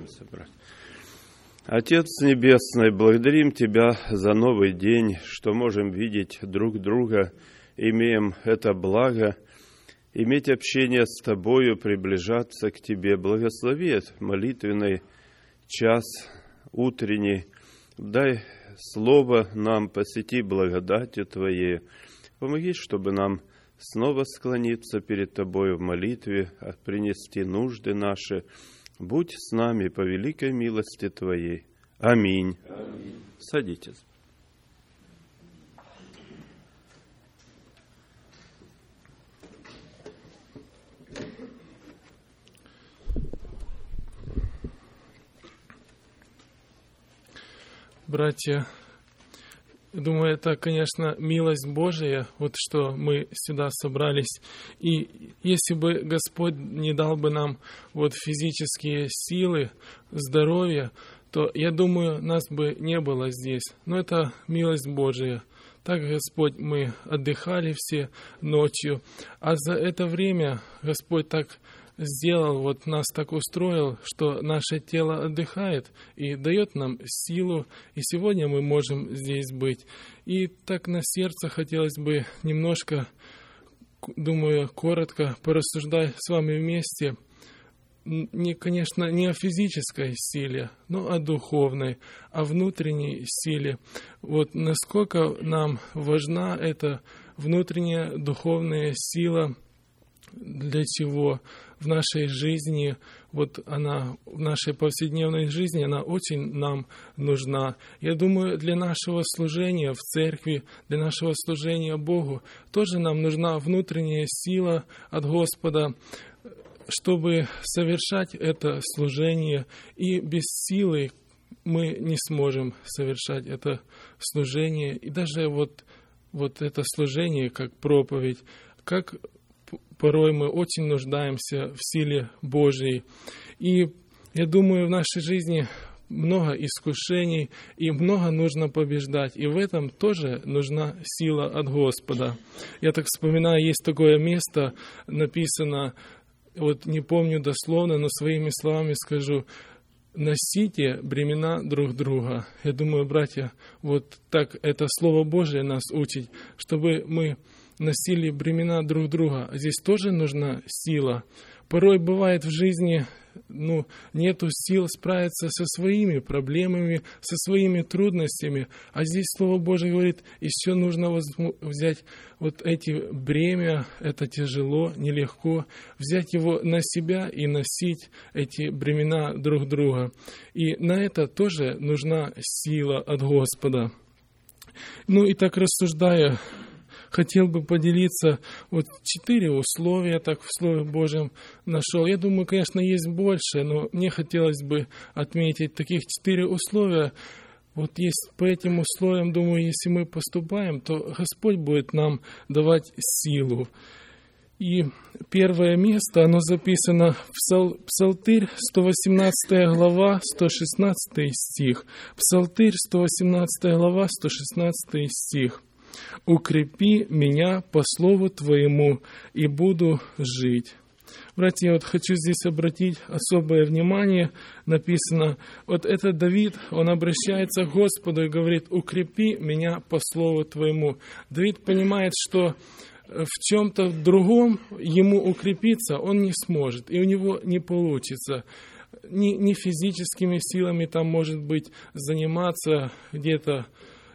Помолимся, брат. Отец Небесный, благодарим Тебя за новый день, что можем видеть друг друга, имеем это благо, иметь общение с Тобою, приближаться к Тебе. Благослови этот молитвенный час утренний. Дай Слово нам, посети благодатью Твоей. Помоги, чтобы нам снова склониться перед Тобою в молитве, принести нужды наши. Будь с нами по великой милости Твоей. Аминь. Аминь. Садитесь. Братья, думаю, это, конечно, милость Божия, вот что мы сюда собрались. И если бы Господь не дал бы нам вот физические силы, здоровье, то, я думаю, нас бы не было здесь. Но это милость Божия. Так, Господь, мы отдыхали все ночью, а за это время Господь так сделал, вот нас так устроил, что наше тело отдыхает и дает нам силу, и сегодня мы можем здесь быть. И так на сердце хотелось бы немножко, думаю, коротко порассуждать с вами вместе, конечно, не о физической силе, но о духовной, о внутренней силе. Вот насколько нам важна эта внутренняя духовная сила, для чего в нашей жизни, вот она в нашей повседневной жизни, она очень нам нужна. Я думаю, для нашего служения в церкви, для нашего служения Богу тоже нам нужна внутренняя сила от Господа, чтобы совершать это служение. И без силы мы не сможем совершать это служение. И даже вот это служение, как проповедь, как порой мы очень нуждаемся в силе Божьей. И я думаю, в нашей жизни много искушений, и много нужно побеждать. И в этом тоже нужна сила от Господа. Я так вспоминаю, есть такое место, написано, вот не помню дословно, но своими словами скажу: носите бремена друг друга. Я думаю, братья, вот так это Слово Божие нас учит, чтобы мы носили бремена друг друга. Здесь тоже нужна сила. Порой бывает в жизни, нету сил справиться со своими проблемами, со своими трудностями. А здесь Слово Божие говорит, еще нужно взять вот эти бремя, это тяжело, нелегко, взять его на себя и носить эти бремена друг друга. И на это тоже нужна сила от Господа. И так рассуждая, хотел бы поделиться, 4 условия, так в Слове Божьем нашел. Я думаю, конечно, есть больше, но мне хотелось бы отметить таких 4 условия. Вот есть по этим условиям, думаю, если мы поступаем, то Господь будет нам давать силу. И первое место, оно записано в Псалтырь, 118 глава, 116 стих. Псалтырь, 118 глава, 116 стих. «Укрепи меня по слову Твоему, и буду жить». Братья, я хочу здесь обратить особое внимание. Написано, это Давид, он обращается к Господу и говорит: «Укрепи меня по слову Твоему». Давид понимает, что в чем-то другом ему укрепиться он не сможет, и у него не получится. Не физическими силами там, может быть, заниматься где-то,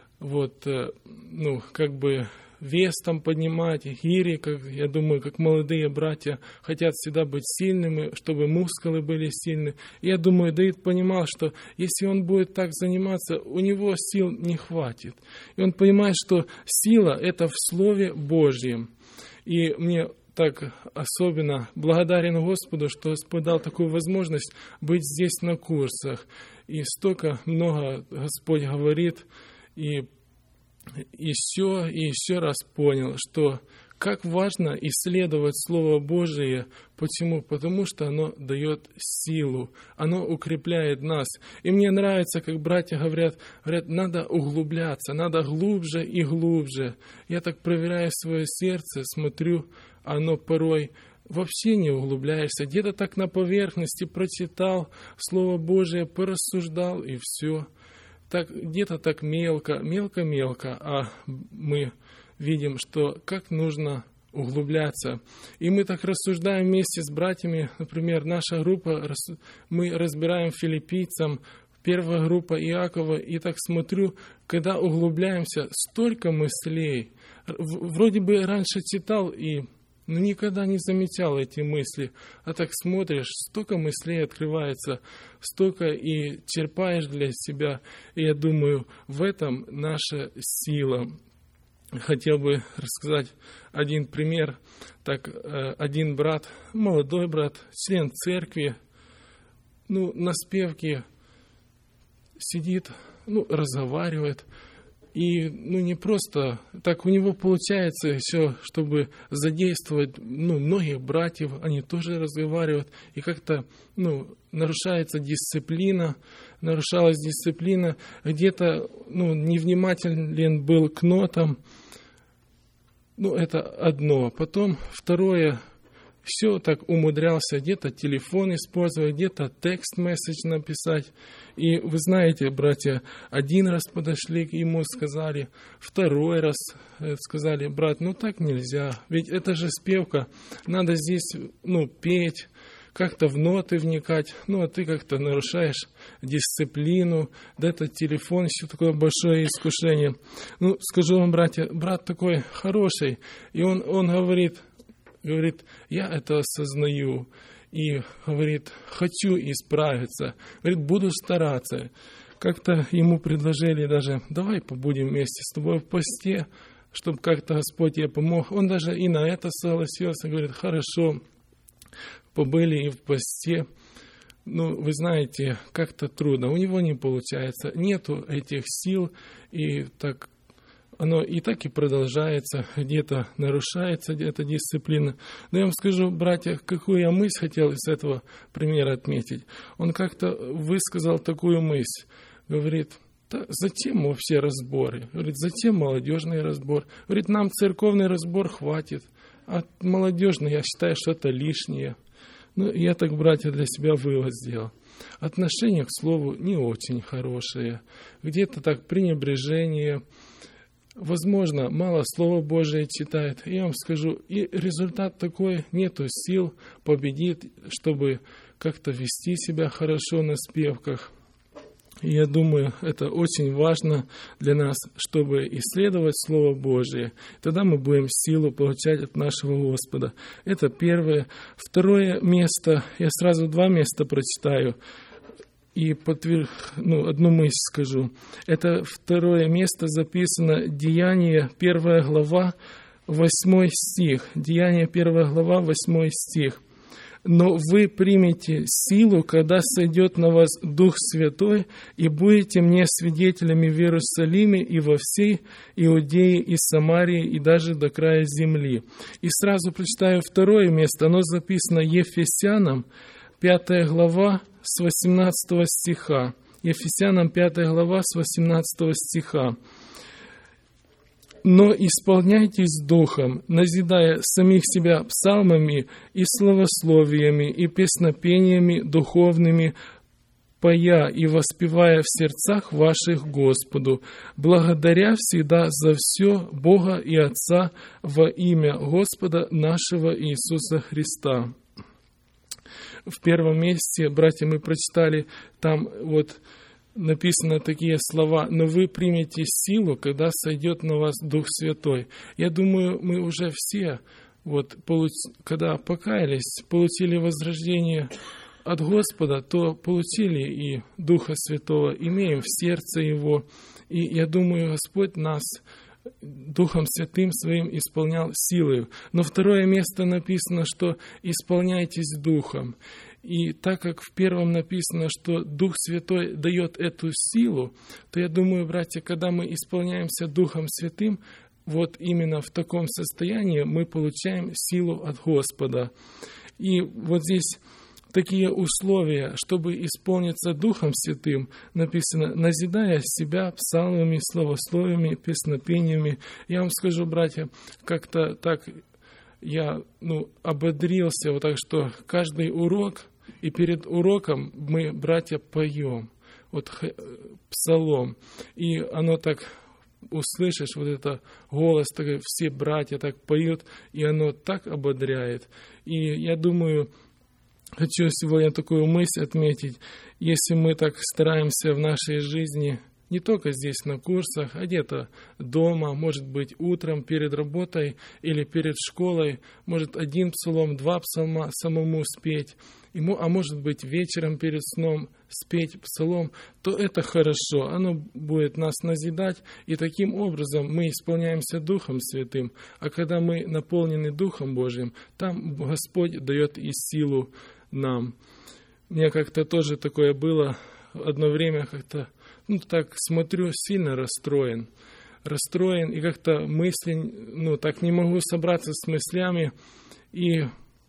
вес там поднимать, гири, я думаю, как молодые братья хотят всегда быть сильными, чтобы мускулы были сильны. И я думаю, Давид понимал, что если он будет так заниматься, у него сил не хватит. И он понимает, что сила — это в Слове Божьем. И мне так особенно благодарен Господу, что Господь дал такую возможность быть здесь на курсах. И столько много Господь говорит, и еще раз понял, что как важно исследовать Слово Божие. Почему? Потому что оно дает силу, оно укрепляет нас. И мне нравится, как братья говорят, надо углубляться, надо глубже и глубже. Я так проверяю свое сердце, смотрю, оно порой вообще не углубляешься, где-то так на поверхности прочитал Слово Божие, порассуждал и все. Так, где-то так мелко, а мы видим, что как нужно углубляться. И мы так рассуждаем вместе с братьями, например, наша группа, мы разбираем филиппийцам, первая группа Иакова, и так смотрю, когда углубляемся, столько мыслей. Вроде бы раньше читал но никогда не замечал эти мысли. А так смотришь, столько мыслей открывается, столько и черпаешь для себя. И я думаю, в этом наша сила. Хотел бы рассказать один пример. Так, один брат, молодой брат, член церкви, на спевке сидит, разговаривает. И не просто так у него получается еще, чтобы задействовать многих братьев, они тоже разговаривают, и как-то нарушалась дисциплина, где-то невнимателен был к нотам. Это одно. Потом второе, все так умудрялся где-то телефон использовать, где-то текст-месседж написать. И вы знаете, братья, один раз подошли к ему, сказали, второй раз сказали, брат, так нельзя, ведь это же спевка, надо здесь, петь, как-то в ноты вникать, а ты как-то нарушаешь дисциплину, да этот телефон еще такое большое искушение. Скажу вам, братья, брат такой хороший, и он говорит, я это осознаю, и говорит, хочу исправиться, говорит, буду стараться. Как-то ему предложили даже, давай побудем вместе с тобой в посте, чтобы как-то Господь тебе помог. Он даже и на это согласился, говорит, хорошо, побыли и в посте. Вы знаете, как-то трудно, у него не получается, нету этих сил, и так оно и так и продолжается, где-то нарушается, где-то дисциплина. Но я вам скажу, братья, какую я мысль хотел из этого примера отметить. Он как-то высказал такую мысль, говорит, зачем вообще разборы? Говорит, зачем молодежный разбор? Говорит, нам церковный разбор хватит, а молодежный, я считаю, что это лишнее. Я так, братья, для себя вывод сделал. Отношение к слову не очень хорошее, где-то так пренебрежение. Возможно, мало Слова Божие читает. Я вам скажу, и результат такой, нету сил победить, чтобы как-то вести себя хорошо на спевках. И я думаю, это очень важно для нас, чтобы исследовать Слово Божие. Тогда мы будем силу получать от нашего Господа. Это первое. Второе место, я сразу два места прочитаю. И одну мысль скажу. Это второе место записано Деяния 1 глава 8 стих. Деяния 1 глава 8 стих. «Но вы примете силу, когда сойдет на вас Дух Святой, и будете мне свидетелями в Иерусалиме и во всей Иудее и Самарии, и даже до края земли». И сразу прочитаю второе место. Оно записано Ефесянам, 5 глава, с 18 стиха. Ефесянам 5 глава с 18 стиха. «Но исполняйтесь Духом, назидая самих себя псалмами и славословиями и песнопениями духовными, поя и воспевая в сердцах ваших Господу, благодаря всегда за все Бога и Отца во имя Господа нашего Иисуса Христа». В первом месте, братья, мы прочитали, там написано такие слова: «Но вы примете силу, когда сойдет на вас Дух Святой». Я думаю, мы уже все, когда покаялись, получили возрождение от Господа, то получили и Духа Святого, имеем в сердце Его. И я думаю, Господь нас Духом Святым Своим исполнял силою. Но второе место написано, что «исполняйтесь Духом». И так как в первом написано, что Дух Святой дает эту силу, то я думаю, братья, когда мы исполняемся Духом Святым, именно в таком состоянии мы получаем силу от Господа. И здесь такие условия, чтобы исполниться Духом Святым, написано, назидая себя псалмами, славословиями, песнопениями. Я вам скажу, братья, как-то так я ободрился, вот так что каждый урок, и перед уроком мы, братья, поем вот псалом, и оно так, услышишь вот это голос, такой, все братья так поют, и оно так ободряет. И я думаю, хочу сегодня такую мысль отметить, если мы так стараемся в нашей жизни, не только здесь на курсах, а где-то дома, может быть, утром перед работой или перед школой, может, 1 псалом, 2 псалма самому спеть, а может быть, вечером перед сном спеть псалом, то это хорошо, оно будет нас назидать, и таким образом мы исполняемся Духом Святым, а когда мы наполнены Духом Божьим, там Господь дает и силу нам. У меня как-то тоже такое было, одно время как-то, так смотрю, сильно расстроен, и как-то мысли, так не могу собраться с мыслями, и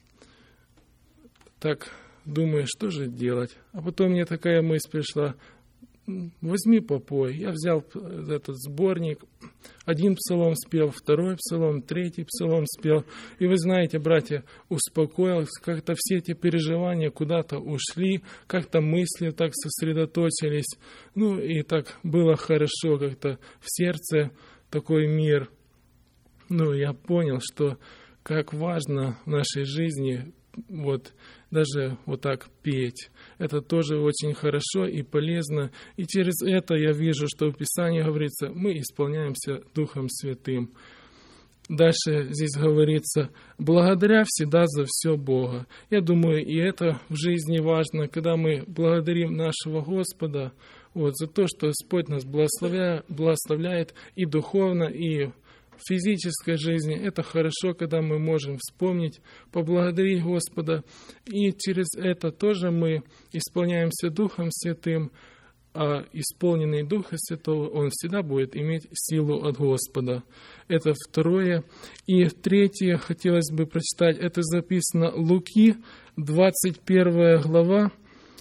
так думаю, что же делать. А потом мне такая мысль пришла, возьми попой. Я взял этот сборник, 1 псалом спел, 2 псалом, 3 псалом спел. И вы знаете, братья, успокоился, как-то все эти переживания куда-то ушли, как-то мысли так сосредоточились. И так было хорошо, как-то в сердце такой мир. Я понял, что как важно в нашей жизни даже вот так петь. Это тоже очень хорошо и полезно. И через это я вижу, что в Писании говорится, мы исполняемся Духом Святым. Дальше здесь говорится, благодаря всегда за все Бога. Я думаю, и это в жизни важно, когда мы благодарим нашего Господа за то, что Господь нас благословляет и духовно, и в физической жизни. Это хорошо, когда мы можем вспомнить, поблагодарить Господа. И через это тоже мы исполняемся Духом Святым, а исполненный Духа Святого, он всегда будет иметь силу от Господа. Это 2. И 3 хотелось бы прочитать, это записано Луки, 21 глава,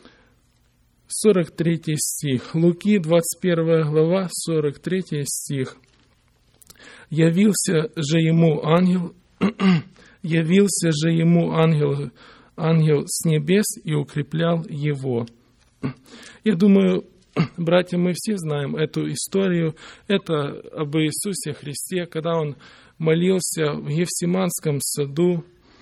43 стих. Луки, 21 глава, 43 стих. Явился же ему ангел с небес и укреплял его. Я думаю, братья, мы все знаем эту историю. Это об Иисусе Христе, когда Он молился в Гефсиманском саду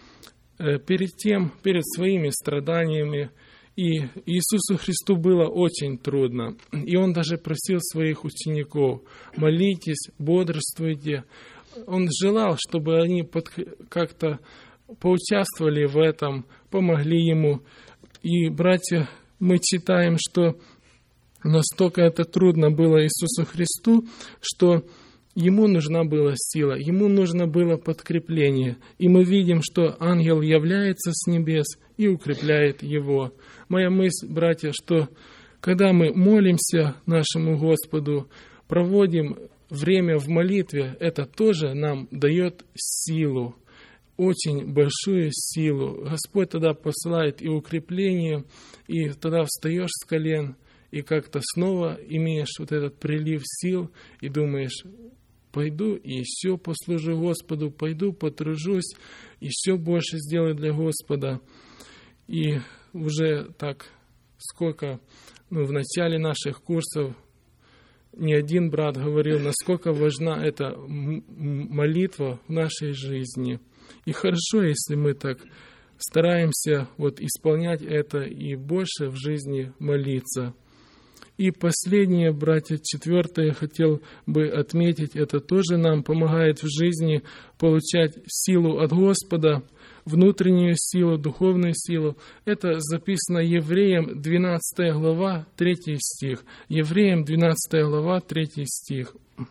перед своими страданиями. И Иисусу Христу было очень трудно. И Он даже просил своих учеников, молитесь, бодрствуйте. Он желал, чтобы они как-то поучаствовали в этом, помогли Ему. И, братья, мы читаем, что настолько это трудно было Иисусу Христу, что Ему нужна была сила, Ему нужно было подкрепление. И мы видим, что ангел является с небес и укрепляет Его. Моя мысль, братья, что когда мы молимся нашему Господу, проводим время в молитве, это тоже нам дает силу, очень большую силу. Господь тогда посылает и укрепление, и тогда встаешь с колен, и как-то снова имеешь вот этот прилив сил, и думаешь, пойду и еще послужу Господу, пойду потружусь, еще больше сделаю для Господа. И уже так сколько, в начале наших курсов не один брат говорил, насколько важна эта молитва в нашей жизни. И хорошо, если мы так стараемся исполнять это и больше в жизни молиться. И последнее, братья, 4 хотел бы отметить, это тоже нам помогает в жизни получать силу от Господа, внутреннюю силу, духовную силу. Это записано Евреям 12 глава, 3 стих. Евреям 12 глава, 3 стих.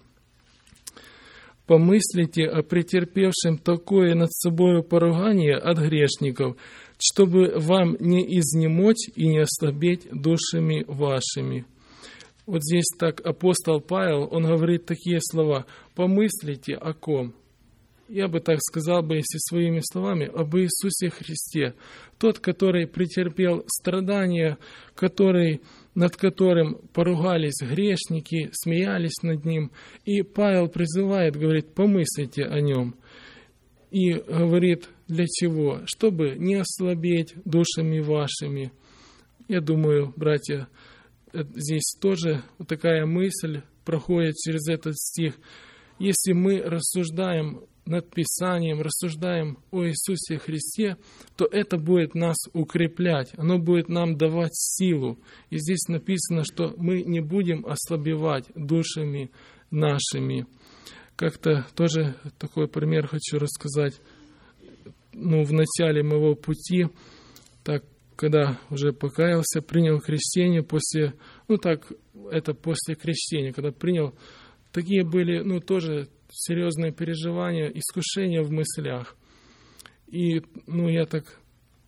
«Помыслите о претерпевшем такое над собою поругание от грешников, чтобы вам не изнемочь и не ослабеть душами вашими». Вот здесь так апостол Павел, он говорит такие слова: «Помыслите о ком?» Я бы так сказал бы, если своими словами, об Иисусе Христе. Тот, который претерпел страдания, над которым поругались грешники, смеялись над Ним. И Павел призывает, говорит, помыслите о Нем. И говорит, для чего? Чтобы не ослабеть душами вашими. Я думаю, братья, здесь тоже вот такая мысль проходит через этот стих. Если мы рассуждаем над Писанием, рассуждаем о Иисусе Христе, то это будет нас укреплять, оно будет нам давать силу. И здесь написано, что мы не будем ослабевать душами нашими. Как-то тоже такой пример хочу рассказать. В начале моего пути, так, когда уже покаялся, принял крещение после крещения, когда принял, такие были, тоже серьезные переживания, искушения в мыслях. И, я так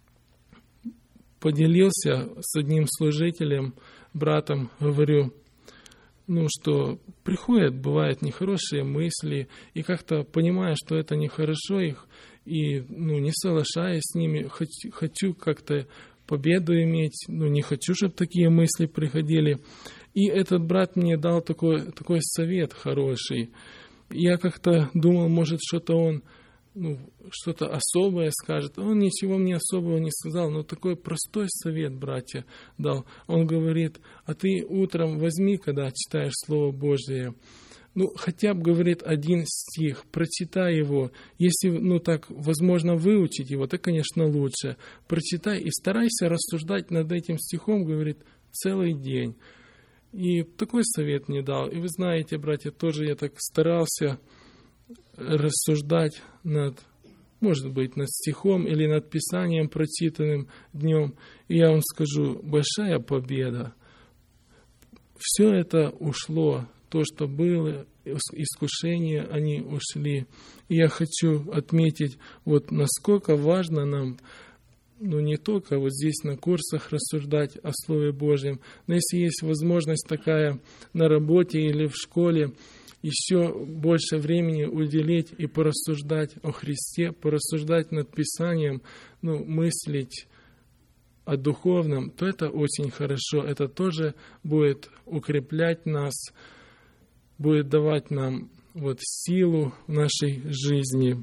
поделился с одним служителем, братом, говорю, что приходят, бывают нехорошие мысли, и как-то понимая, что это нехорошо, и не соглашаясь с ними, хочу как-то победу иметь, не хочу, чтобы такие мысли приходили. И этот брат мне дал такой совет хороший. Я как-то думал, может, что-то он что-то особое скажет. Он ничего мне особого не сказал, но такой простой совет, братья, дал. Он говорит, а ты утром возьми, когда читаешь Слово Божие, хотя бы, говорит, один стих, прочитай его. Если, так возможно выучить его, то, конечно, лучше. Прочитай и старайся рассуждать над этим стихом, говорит, целый день. И такой совет мне дал. И вы знаете, братья, тоже я так старался рассуждать может быть, над стихом или над Писанием, прочитанным днем. И я вам скажу, большая победа. Все это ушло, то, что было, искушения, они ушли. И я хочу отметить, насколько важно нам, не только здесь на курсах рассуждать о Слове Божьем, но если есть возможность такая на работе или в школе, еще больше времени уделить и порассуждать о Христе, порассуждать над Писанием, мыслить о духовном, то это очень хорошо. Это тоже будет укреплять нас, будет давать нам силу в нашей жизни.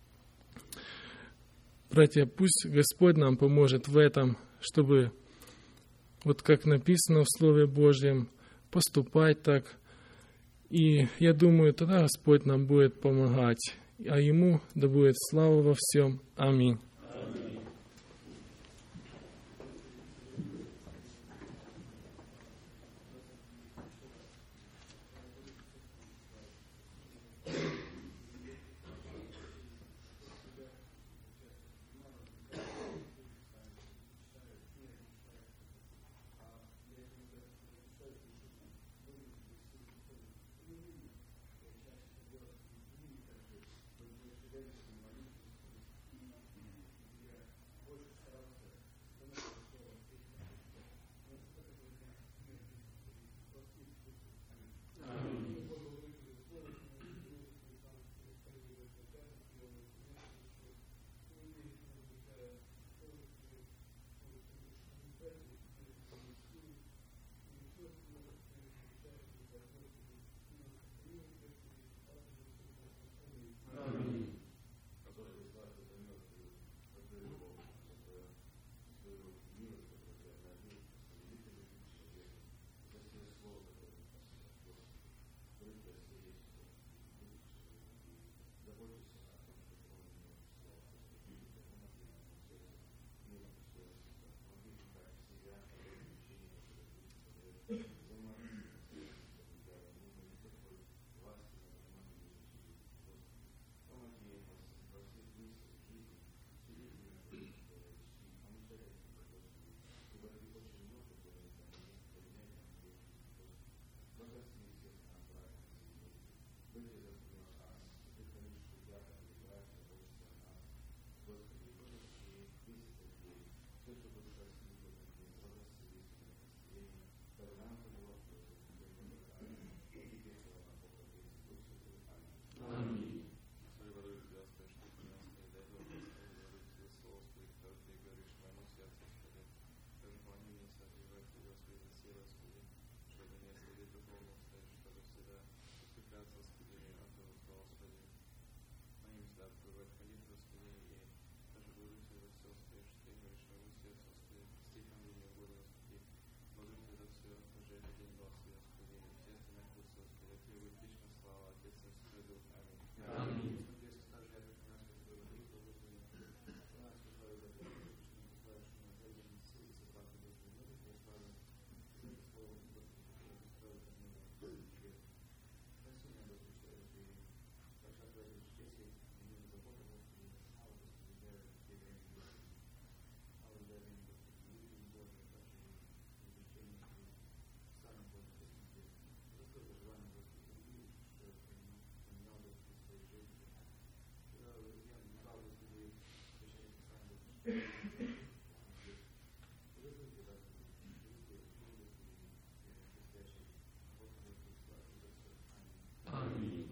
Братья, пусть Господь нам поможет в этом, чтобы, как написано в Слове Божьем, поступать так. И я думаю, тогда Господь нам будет помогать, а Ему да будет слава во всем. Аминь. Господи, моим да открывать ходить все остаешь, ты говоришь, своему сердцу остаешь, стихом линию года, Господи, возьми это все уже один глаз, Господи, и все остальные курсы, Господи, а Тебе будет лично слава, Отец, Сын, Святой Дух. Аминь. Аминь. Смотри, если также я как нас, как Твой Дух, то Господи, нас славы за Бога, что мы послаешь на отдельные силы, согласно Господи, мы Тебе славы, за это слово, Господи, которое Ты строишь от мира, Тебе. Прости меня, Господи, что я Ты прошла Твоя честь, и не забота, Господи, слава, Господи, для Тебе время, Господи. Слава для время, Господи, люди Божие, также и изучение, и сами Божие, Господи, за столько желания, Господи, любви, что поменял, Господи, в своей жизни. Когда я наблюдал, Господи, священное Писание, Господи, Аминь.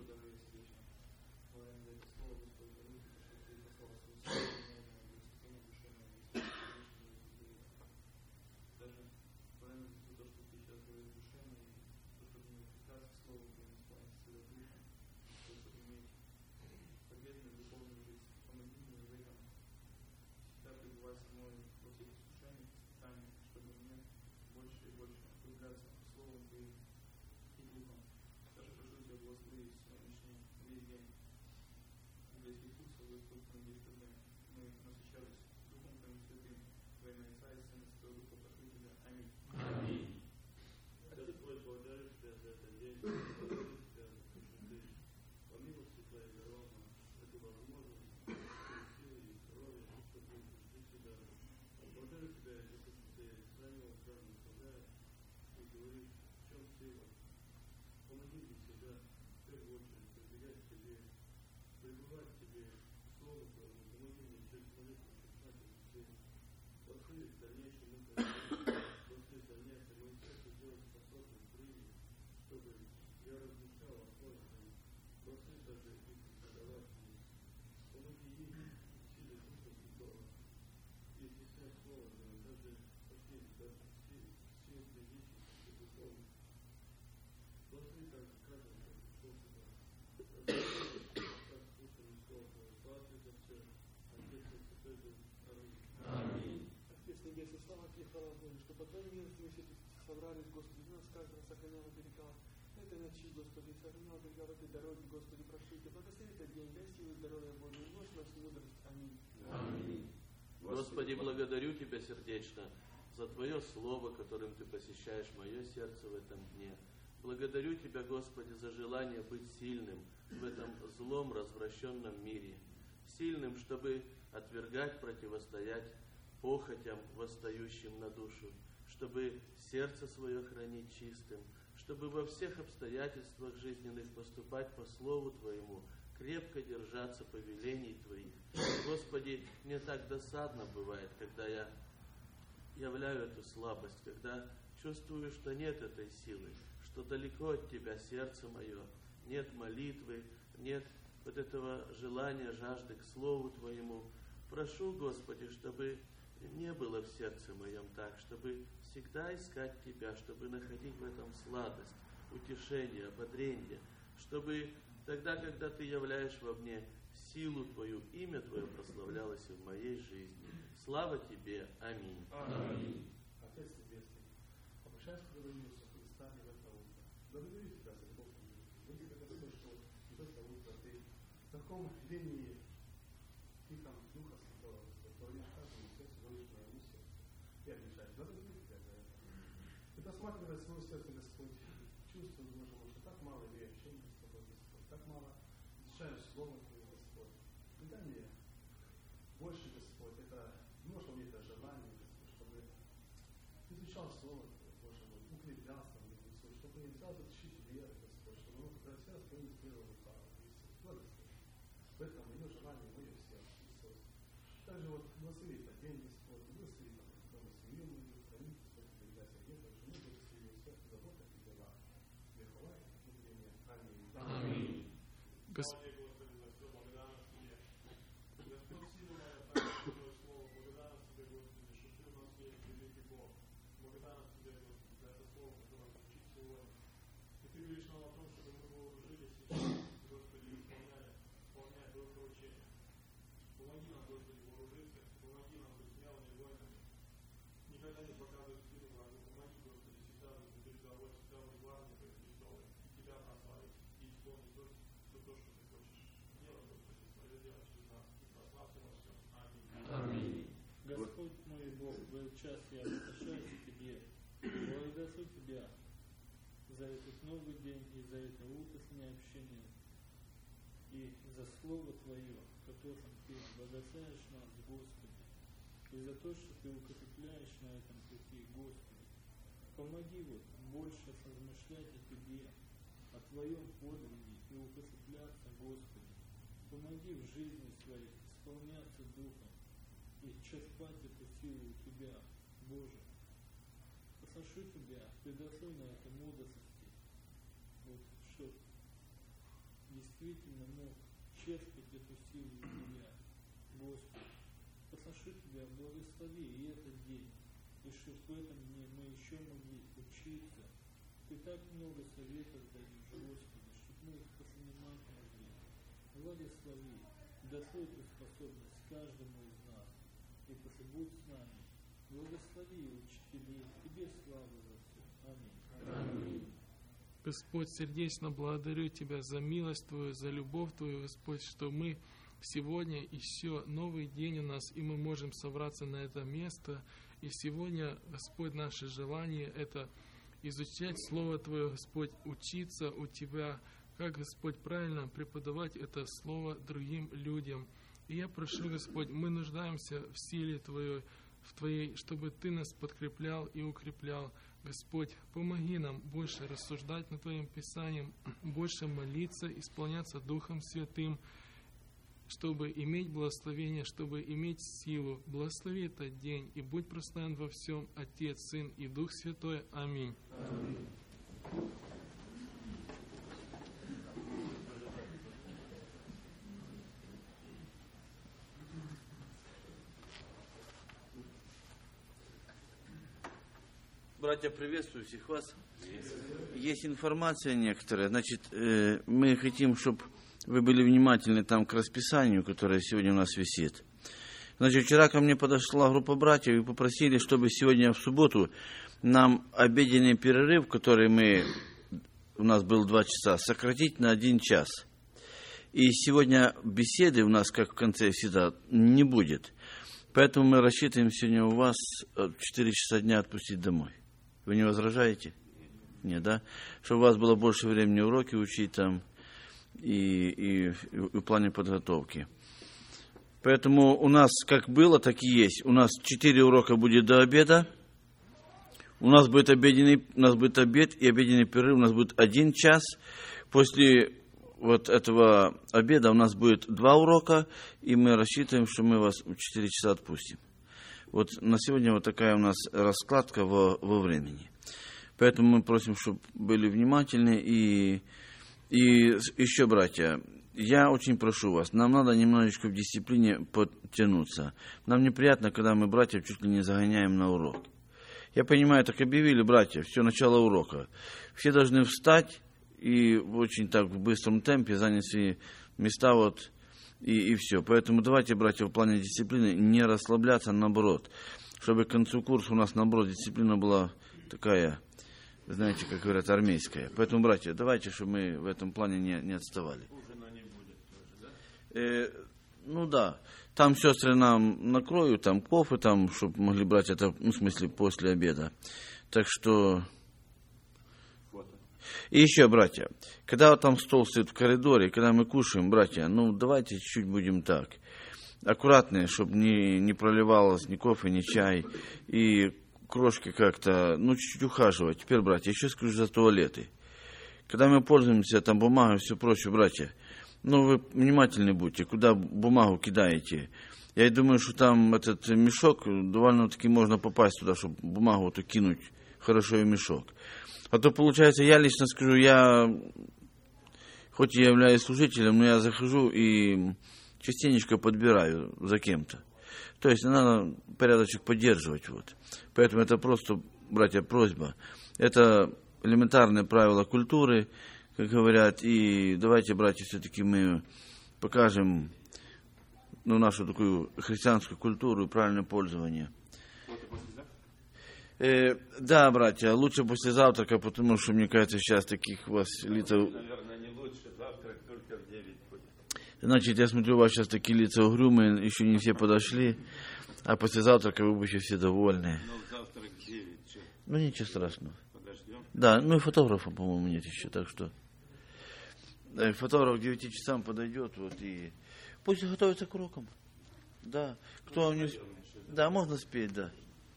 Даже благодарен за то, что ты сейчас говоришь душевно, и то, что ты мне прекрасно слово принесло Святого Духа, то, чтобы иметь победную духовную жизнь. Помоги мне в этом всегда пребывать со мной во всех искушениях, испытаниях, чтобы мне больше и больше округляться Словом Твоим и Духом. Даже прошу Тебя, благослови сегодняшний весь день библейских курсов, Господь, надеюсь, чтобы мы насыщались Духом Твоим Святым, во имя Отца и Сына и Святого Духа, прошу Тебя. Аминь. Аминь. Господь, благодарю Тебя за этот день, благодарю Тебя за то, что Ты по милости Твоей даровал нам эту возможность, силы и здоровье, чтобы прийти сюда. Благодарю Тебя за то, что Ты с нами сам наставляешь и говоришь, в чем сила. Помоги мне всегда, в первую очередь, прибегать к Тебе, пребывать к Тебе, Слову Твоему, помоги мне через молитву, читать Тебе. Благослови в дальнейшем мы благослови в дальнейшем мое сердце сделать способным принять, чтобы я размышлял о Слове Твоем. Благослови также их преподавателей. Помоги им в силе Духа Святого и стеснять Слово Твое, даже почти даже все физически и духовно. Благослови также каждого, кто пришел сюда. Как слушали Слово Твое. Слава Тебе за все. Отец и Святой Дух. Аминь. Аминь. Отец Небесный, слава Тебе, хвала Богу, что по Твоей милости мы все тут собрались, Господи, нас каждого сохранял и берегал. Этой ночи, Господи, сохранял и берегал этой дороги, Господи, прошу Тебя, благослови этот день, дай силы здоровья Божию, ночь нас мудрость. Аминь. Аминь. Господи, благодарю Тебя сердечно за Твое Слово, которым Ты посещаешь мое сердце в этом дне. Благодарю Тебя, Господи, за желание быть сильным в этом злом, развращенном мире. Сильным, чтобы отвергать, противостоять похотям, восстающим на душу, чтобы сердце свое хранить чистым, чтобы во всех обстоятельствах жизненных поступать по Слову Твоему, крепко держаться повелений Твоих. Господи, мне так досадно бывает, когда я являю эту слабость, когда чувствую, что нет этой силы, что далеко от Тебя сердце мое, нет молитвы, нет вот этого желания, жажды к Слову Твоему. Прошу, Господи, чтобы не было в сердце моем так, чтобы всегда искать Тебя, чтобы находить в этом сладость, утешение, ободрение, чтобы тогда, когда Ты являешь во мне силу Твою, имя Твое прославлялось и в моей жизни. Слава Тебе. Аминь. Аминь. Отец Небесный, обращаясь к Твоему Иисусу Христа и в это утро, благодарю Тебя за любовь к миру. Благодарю Тебя, Господь, что в это утро Ты в таком рвении Тихом Духа Святого, говоришь каждому сердцу, говоришь моему сердцу. Ты обещаешь. Благодарю Тебя за это. Ты просматриваешь свое сердце, Господь, чувствуешь, Боже мой, что так мало имею общения с Тобой, Господь, так мало изучаешь Слово Твое, Господь. И дай мне больше, Господь, это, может, у меня это желание, Господь, чтобы изучал Слово Твое, Боже мой, укреплялся в нем, Иисус, чтобы не взял этот щит веры, Господь, чтобы он превратился в Твою первую рукаву, Иисус. Благослови. В этом мое желание, мое сердце, Иисус. Также вот благослови этот день, Господь, благослови там семью мою, храни, Господь, берега Сергея, жену, благослови ее всех заботах и делах. Верховая и внутренняя. Аминь. Аминь. Господи, за все, благодарность Тебе. Господь, сила моя, так, Твое Слово, благодарность Тебе, Господи, что Ты у нас есть великий Бог. Благодарность Тебе, Господи, за это Слово, которое звучит сегодня. И Ты говоришь нам о том, чтобы мы вооружились сейчас, Господи, исполняя Твое поручение. Помоги нам, Господи, вооружиться, помоги нам, то, что ты хочешь делать, Господи, свое дело через нас. И прославься во всем. Аминь. Аминь. Господь мой Бог, в этот час я обращаюсь к Тебе, благодарю Тебя за этот новый день и за это утреннее общение, и за Слово Твое, которым Ты благословляешь нас, Господи, и за то, что Ты укрепляешь на этом пути, Господи. Помоги вот больше размышлять о Тебе, о Твоем подвиге и укрепляться, Господи. Помоги в жизни своей исполняться Духом и черпать эту силу у Тебя, Боже. Прошу Тебя, предоставь на это мудрости, вот, чтобы действительно мог черпать эту силу у Тебя, Господи. Прошу Тебя, благослови и этот день, и чтобы в этом дне мы еще могли учиться. Ты так много советов даешь, Господи, чтобы мы их понимать могли. Благослови, дай эту способность каждому из нас, и будь с нами. Благослови учителей, Тебе слава за все. Аминь. Аминь. Господь, сердечно благодарю Тебя за милость Твою, за любовь Твою, Господь, что мы сегодня еще новый день у нас, и мы можем собраться на это место. И сегодня, Господь, наше желание – это изучать Слово Твое, Господь, учиться у Тебя, как, Господь, правильно преподавать это Слово другим людям. И я прошу, Господь, мы нуждаемся в силе Твоей, в Твоей, чтобы Ты нас подкреплял и укреплял. Господь, помоги нам больше рассуждать над Твоим Писанием, больше молиться, исполняться Духом Святым, чтобы иметь благословение, чтобы иметь силу. Благослови этот день и будь прославлен во всем Отец, Сын и Дух Святой. Аминь. Аминь. Братья, приветствую всех вас. Есть информация некоторая. Значит, мы хотим, чтобы вы были внимательны там к расписанию, которое сегодня у нас висит. Значит, вчера ко мне подошла группа братьев и попросили, чтобы сегодня в субботу нам обеденный перерыв, который у нас был 2 часа, сократить на 1 час. И сегодня беседы у нас, как в конце всегда, не будет. Поэтому мы рассчитываем сегодня у вас в 4 часа дня отпустить домой. Вы не возражаете? Нет, да? Чтобы у вас было больше времени уроки учить там и в плане подготовки. Поэтому у нас как было, так и есть. У нас 4 урока будет до обеда. У нас будет обед и обеденный перерыв. У нас будет 1 час. После вот этого обеда у нас будет 2 урока. И мы рассчитываем, что мы вас в 4 часа отпустим. Вот на сегодня вот такая у нас раскладка во времени. Поэтому мы просим, чтобы были внимательны. И еще, братья, я очень прошу вас, нам надо немножечко в дисциплине подтянуться. Нам неприятно, когда мы братьев чуть ли не загоняем на урок. Я понимаю, так объявили, братья, все, начало урока. Все должны встать и очень так в быстром темпе занять свои места вот. И все. Поэтому давайте, братья, в плане дисциплины не расслабляться, наоборот. Чтобы к концу курса у нас, наоборот, дисциплина была такая, знаете, как говорят, армейская. Поэтому, братья, давайте, чтобы мы в этом плане не отставали. Ужина не будет тоже, да? Ну да. Там сестры нам накроют, там кофе, там, чтобы могли брать это, в смысле, после обеда. Так что... И еще, братья, когда вот там стол стоит в коридоре, когда мы кушаем, братья, давайте чуть-чуть будем так, аккуратные, чтобы не проливалось ни кофе, ни чай, и крошки как-то, чуть-чуть ухаживать. Теперь, братья, еще скажу за туалеты. Когда мы пользуемся там бумагой и все прочее, братья, вы внимательны будьте, куда бумагу кидаете. Я думаю, что там этот мешок, довольно-таки можно попасть туда, чтобы бумагу эту кинуть хорошо в мешок. А то, получается, я лично скажу, хоть я являюсь служителем, но я захожу и частенечко подбираю за кем-то. То есть надо порядочек поддерживать. Вот. Поэтому это просто, братья, просьба. Это элементарные правила культуры, как говорят. И давайте, братья, все-таки мы покажем нашу такую христианскую культуру и правильное пользование. Да, братья, лучше после завтрака, потому что, мне кажется, сейчас таких у вас лица... Наверное, не лучше завтрак, только в 9. Значит, я смотрю, у вас сейчас такие лица угрюмые, еще не все подошли, а после завтрака вы будете все довольны. Ну, завтрак 9. Что, Ну, ничего страшного. подождем? Да, ну и фотографа, по-моему, нет еще, так что... Фотограф к 9 часам подойдет, вот, и пусть готовится к урокам. Да, кто не... Да, можно спеть, да.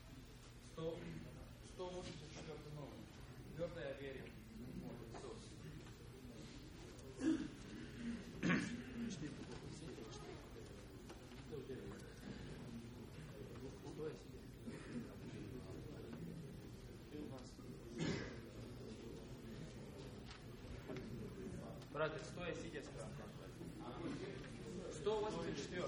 Братья, стоя, сидя справа. 184.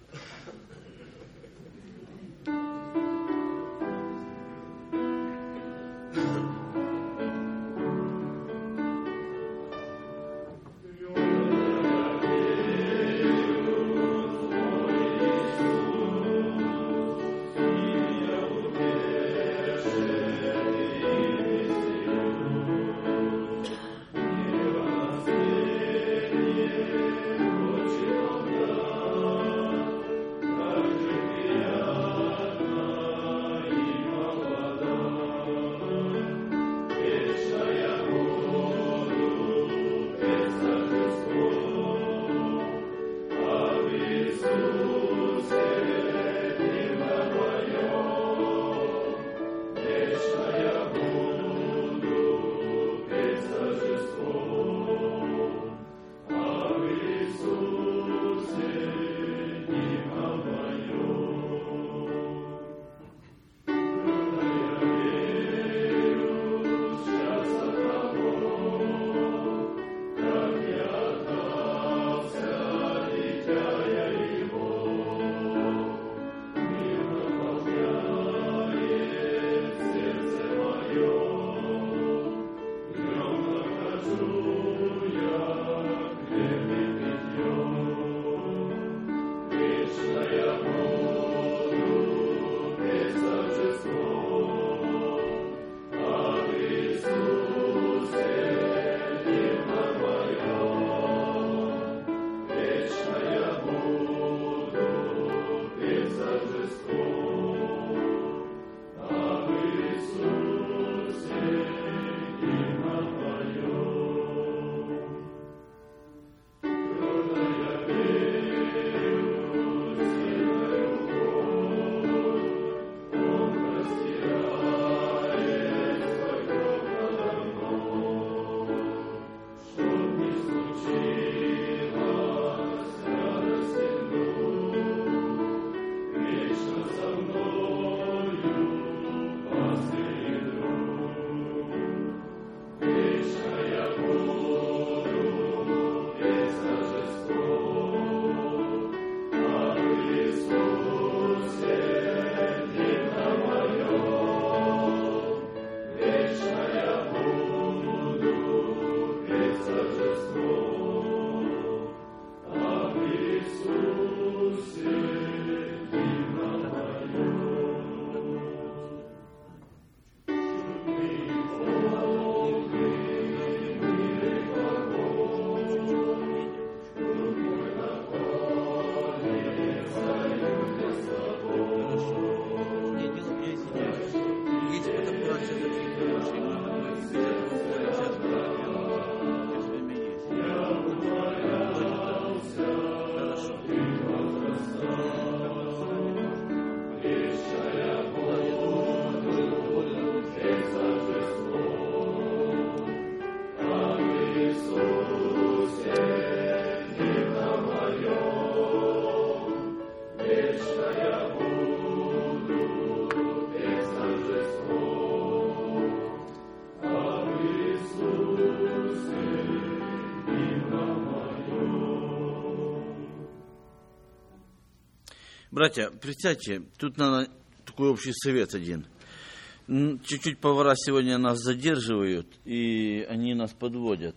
Братья, представьте, тут надо такой общий совет один. Чуть-чуть повара сегодня нас задерживают, и они нас подводят.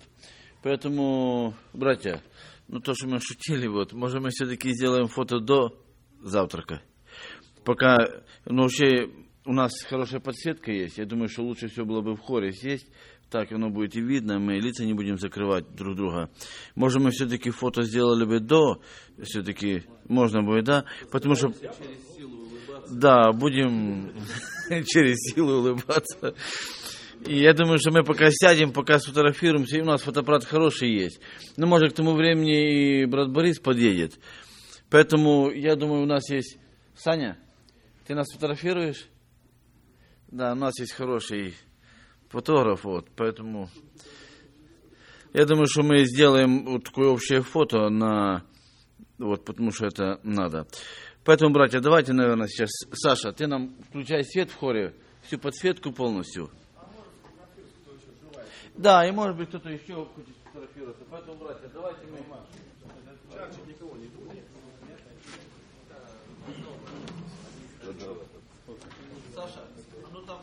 Поэтому, братья, ну то, что мы шутили, вот, может, мы все-таки сделаем фото до завтрака. Пока, ну вообще, у нас хорошая подсветка есть. Я думаю, что лучше всего было бы в хоре сесть, так оно будет и видно, мы лица не будем закрывать друг друга. Может, мы все-таки фото сделали бы до, все-таки можно будет, да? Потому что... Да, будем через силу улыбаться. И я думаю, что мы пока сядем, пока сфотографируемся, и у нас фотоаппарат хороший есть. Но, может, к тому времени и брат Борис подъедет. Поэтому, я думаю, у нас есть... Саня, ты нас фотографируешь? Да, у нас есть хороший фотограф, вот, поэтому... Я думаю, что мы сделаем вот такое общее фото на... Вот, потому что это надо. Поэтому, братья, давайте, наверное, сейчас... Саша, ты нам включай свет в хоре, всю подсветку полностью. Да, и может быть кто-то еще хочет сфотографироваться. Поэтому, братья, давайте мы... Саша, ну там...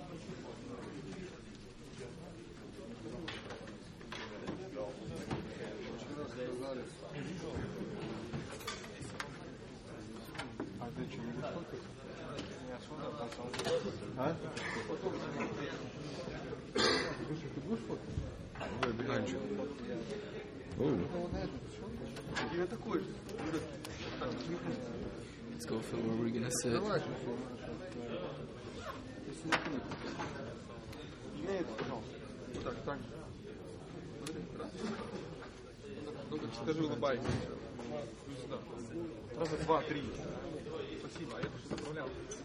Let's go for where we're gonna sit. Скажи, улыбайся. Раза 2-3. Спасибо, а я что заправлял.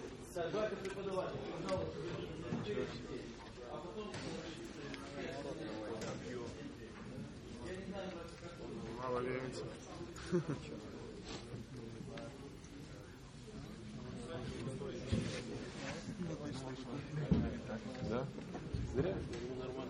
Мало верится. Да? Зря? Нормально.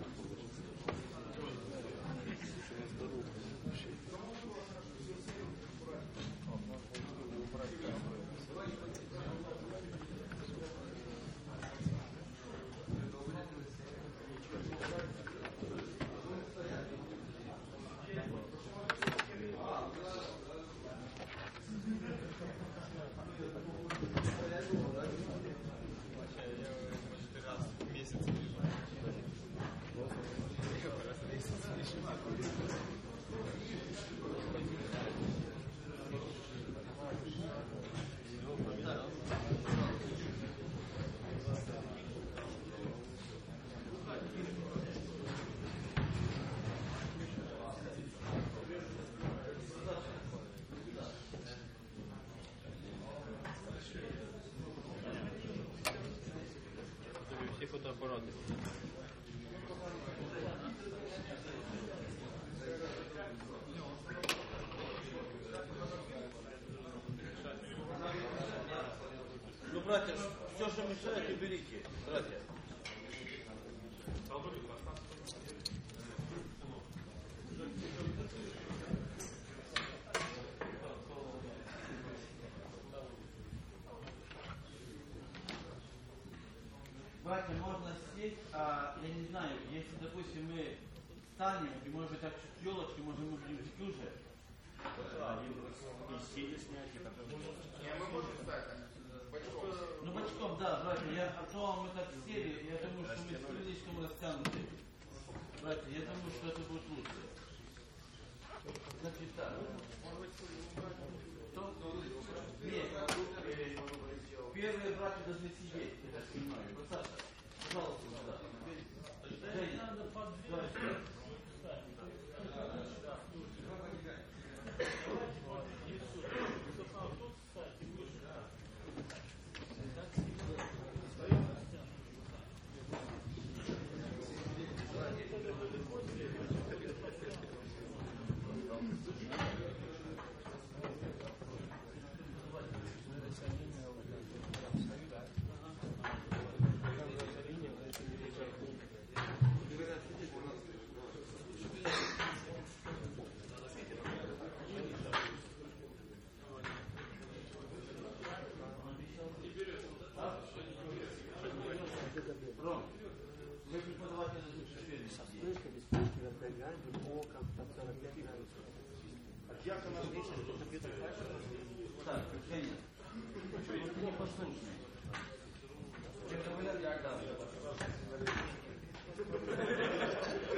Фотоаппараты. Ну, братья, все, что мешает, уберите, братья. Братья, можно сесть, я не знаю, если, допустим, мы встанем, и, может быть, так чуть елочки, может, мы будем чуть уже. И сидя снять, и потом... Ну, бочком, да, братья, а то мы так сели, я думаю, что мы слишком растянуты. Братья, я думаю, что это будет лучше. Значит, так. Нет, первые братья должны сидеть, я так понимаю. Вот, Саша, пожалуйста, сюда. Женя, давай сюда. Так, Женя, не послушный. Это вы, да.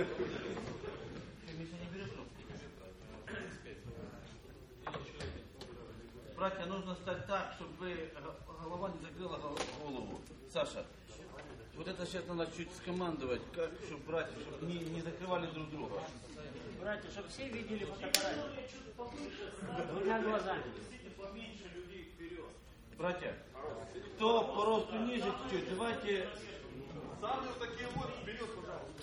нужно стать так, чтобы голова не закрыла голову. Саша, вот это сейчас надо чуть скомандовать, как, чтобы братья, чтобы не закрывали друг друга. Братья, чтобы все видели фотоаппарат. Двумя глазами. Братья, кто по росту ниже чуть-чуть, давайте... Самые такие вот, вперед, пожалуйста.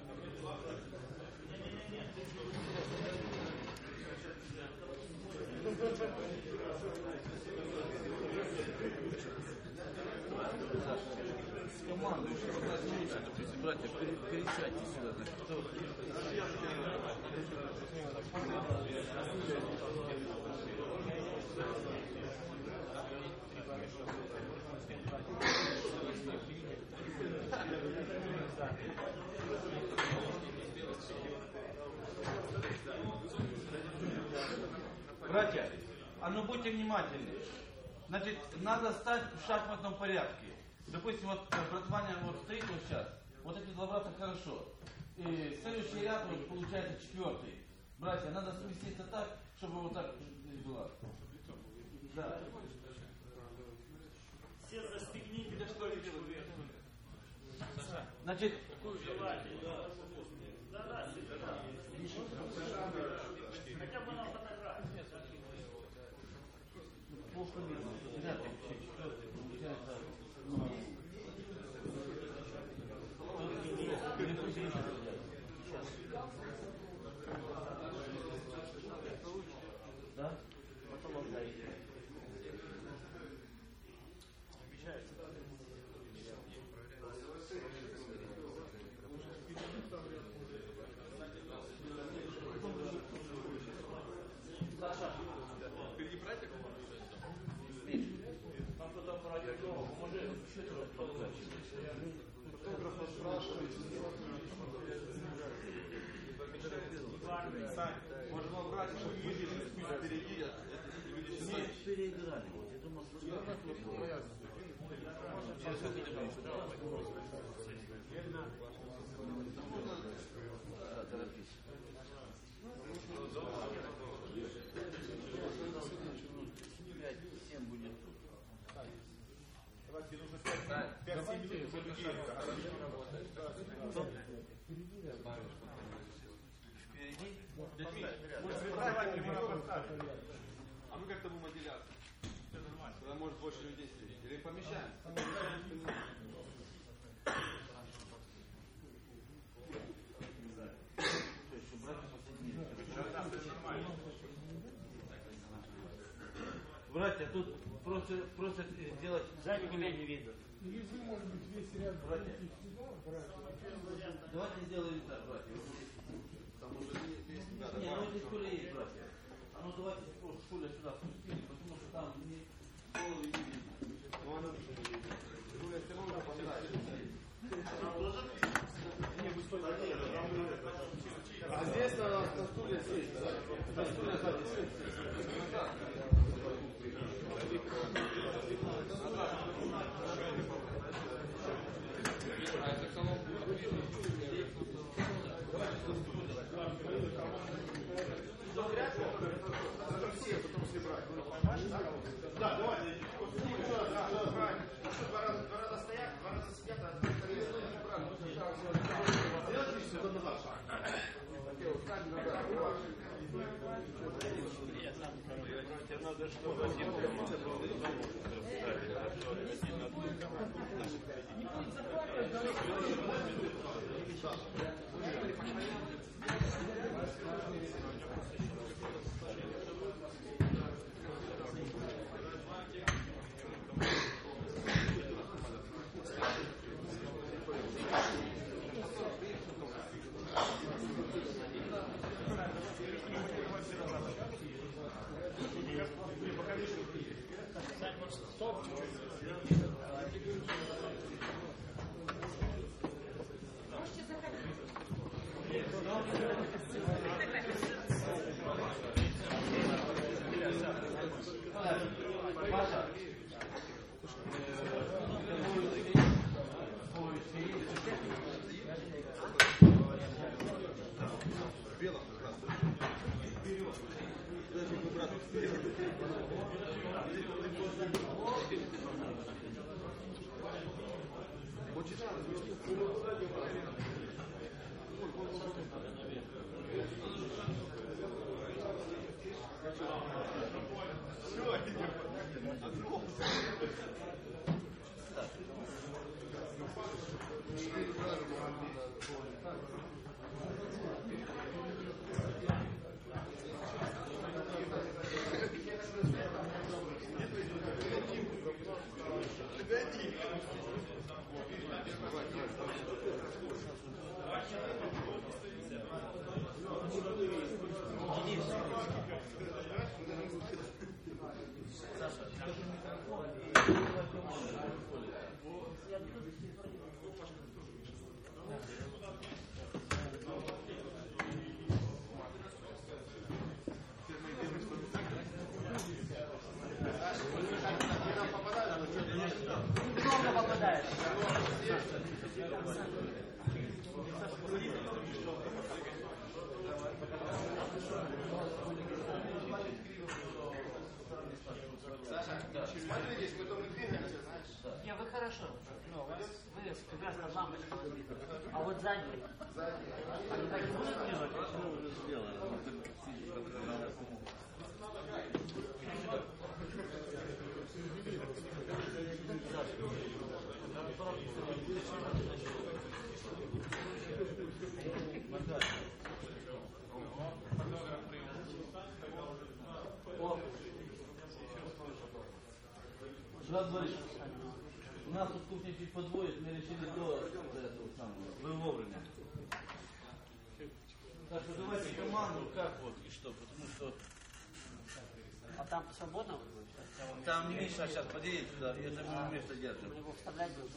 Команду, чтобы нас лучше, допустим, братья, пересядьте сюда. Значит, кто... Братья, а ну будьте внимательны. Значит, надо стать в шахматном порядке. Допустим, вот братваня вот стоит вот сейчас, вот эти два брата хорошо. И следующий ряд вот получается четвертый. Братья, надо сместиться так, чтобы вот так здесь было. Да. Все застегните. Значит, хотя бы на фотографии. плохо видно. Ряд вообще четвертый получается. Да? Потом обновите. Можно убрать, чтобы люди впереди, Переиграли. Вот, я думал, что торопись. 5-7 будет тут. давайте нужно 5-7 минут за людей. Впереди? А мы как-то будем отделяться. Тогда может больше людей сидеть. Или помещаем. Братья, тут просят сделать... Сзади меня не видно. Если может быть весь ряд Братья, давайте сделаем так, братья. Не, ну здесь Коля есть, братья. А ну давайте Коля сюда спустили, потому что там не головы не видно. Ну она тоже не видит. Коля, ты можешь попадать. А здесь на стуле сесть. На стуле сзади сесть. Да, давай. Два раза стоять, два раза сидят, а надо что-то Не, вы хорошо. Но вы прекрасно лампочку. А вот сзади. Они так и будут делать? Брат Борис, у нас тут кухня чуть подводит, мы решили до этого самого. Вы вовремя. Так что давайте команду, как вот и что, потому что... А там свободно? Там Миша сейчас подъедет туда, и это мы место держим. Его вставлять будем.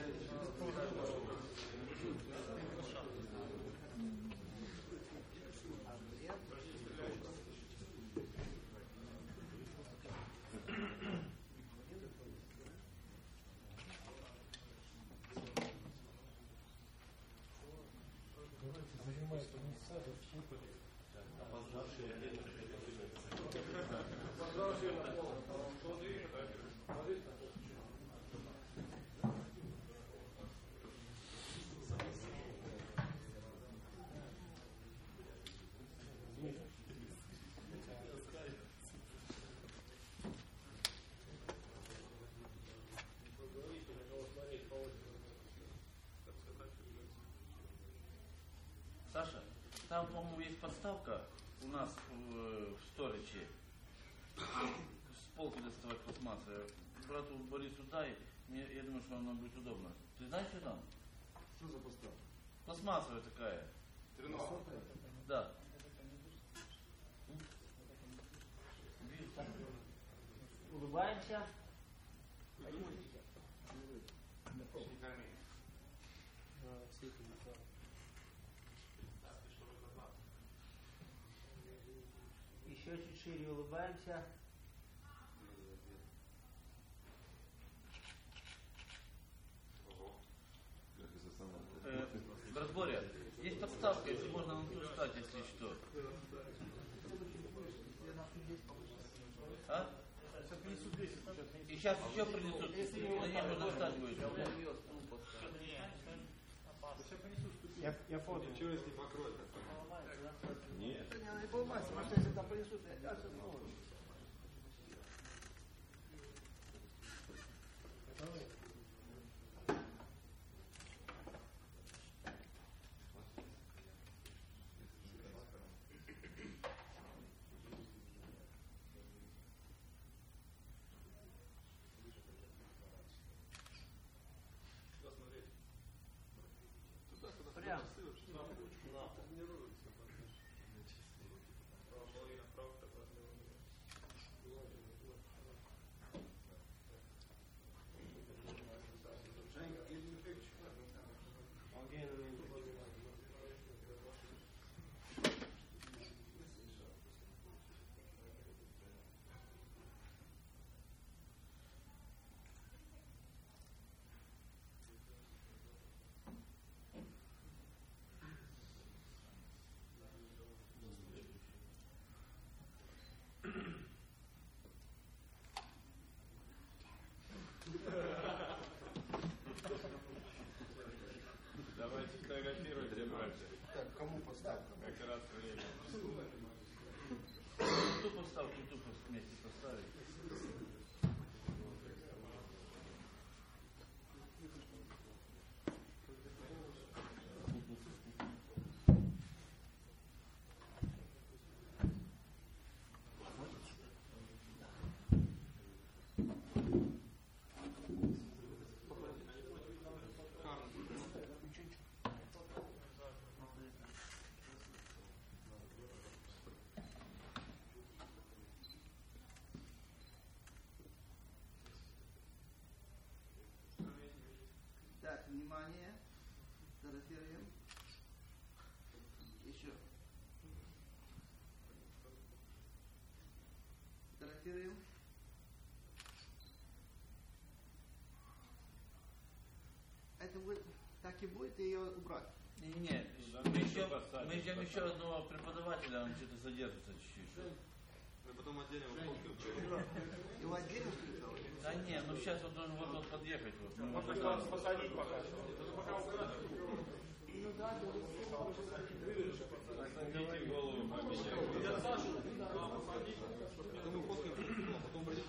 Саша, там, по-моему, есть подставка у нас в сториче. С полки доставать пластмассы. Брату Борису дай, я думаю, что нам будет удобно. Ты знаешь, что там? Что за поставка? Пластмассовая такая. Да. Улыбаемся. Еще чуть шире улыбаемся. Брат Боря, есть подставка, если можно на ту встать, если что. А? И сейчас еще принесут. На ней можно встать будет. Я фото. Чего если покроет? Нет. Не полмасса, может, если там принесут, я прям. Фотографируйте, братья. Так, кому поставка? Как раз время. Ту поставку, ту вместе поставить. Так, внимание. Фотографируем. Еще. Фотографируем. Это будет, так и будет, и ее убрать. Нет, мы ждем еще одного преподавателя, он что-то задержится чуть-чуть. Мы потом отдельно Его отдельно включал? Да нет, ну сейчас он должен вот подъехать. Вот. Можно вас посадить пока. Посадите голову, пообещайте. Я Сашу, посадить. Потом мы фоткаем, потом брать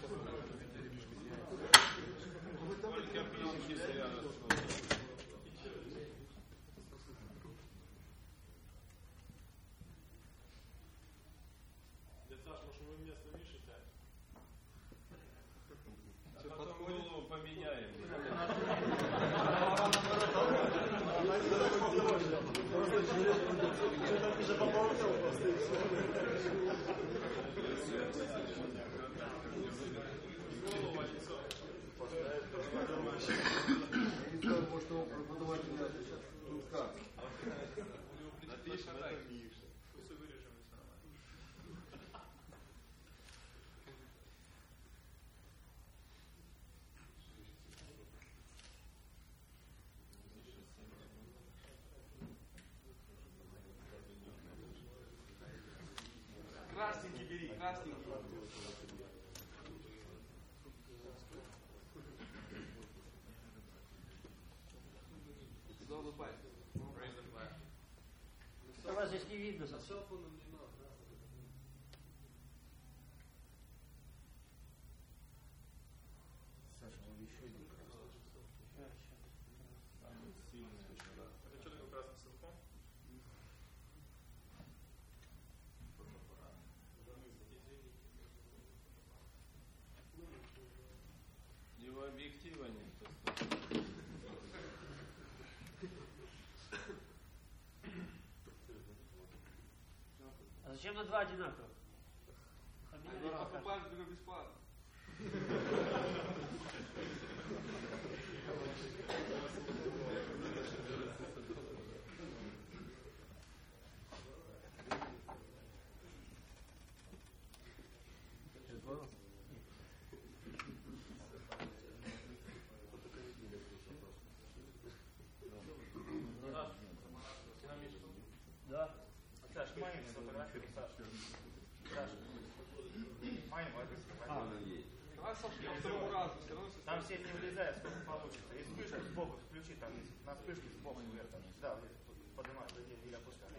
Только пьянки связаны. Дядя Саш, может вы место выше сядете? А потом голову поменяем. Может, он преподавателя как? Напишем, да? Пусть вырежем, если нормально. Красненький бери, красненький. Заулыбайся. Raise the flag. Вас здесь не видно совсем. Это что такое красным цветком? Его объектива нет. А зачем на два одинаковых? Покупаешь беру бесплатно. Да. Саш, маленький фотографию, Саш. Саш. Маленький. Давай, Саша, по второму разу. Все равно все Там сеть не влезает, сколько получится. И вспышка сбоку включи, там на вспышке сбоку вверх. Да, поднимай, или опускай.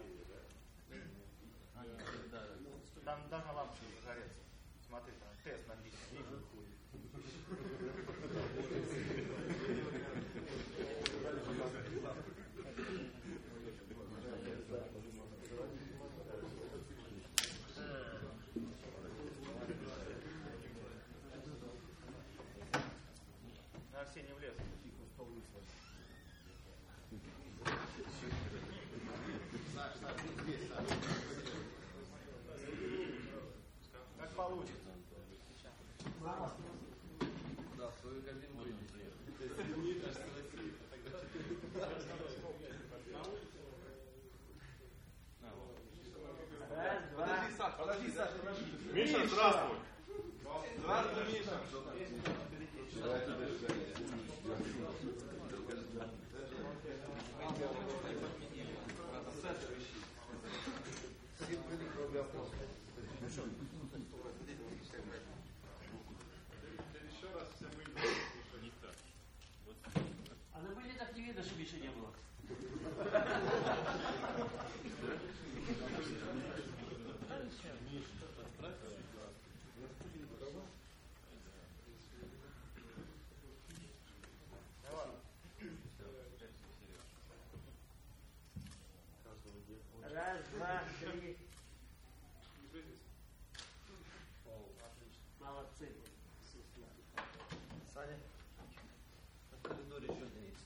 Там должна лампочка загореться. Смотри, там тест написан. На все не влезут. Как получится. Да, свою кабину вынеси. Раз, два. Подожди, Саш, подожди. Миша, здравствуй. Здравствуй, Миша. Еще раз все выйдем. А на были так не видно, что Миши не было. Раз, два, три. Молодцы. Саня, в коридоре что есть?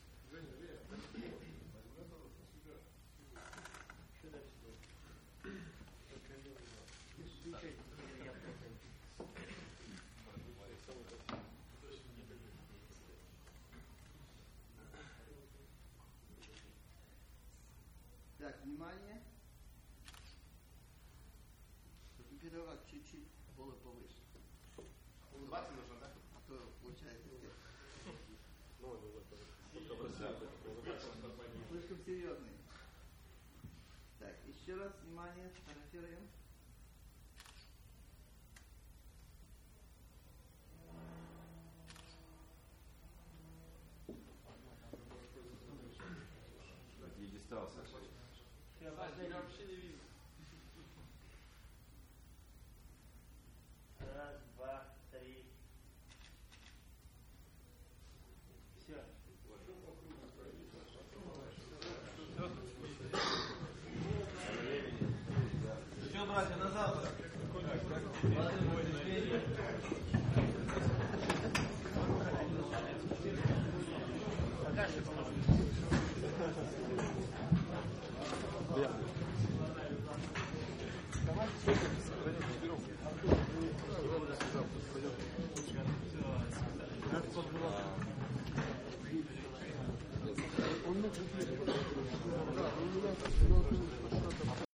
Так, внимание. Теперь раз чуть-чуть полы повыше. Улыбаться нужно, да? А то получается слишком серьезный. Так, еще раз внимание, фотографируем. Пьедестал, Саша. Я вообще не вижу. Раз, два, три. Все. Все, братья, на завтра. Он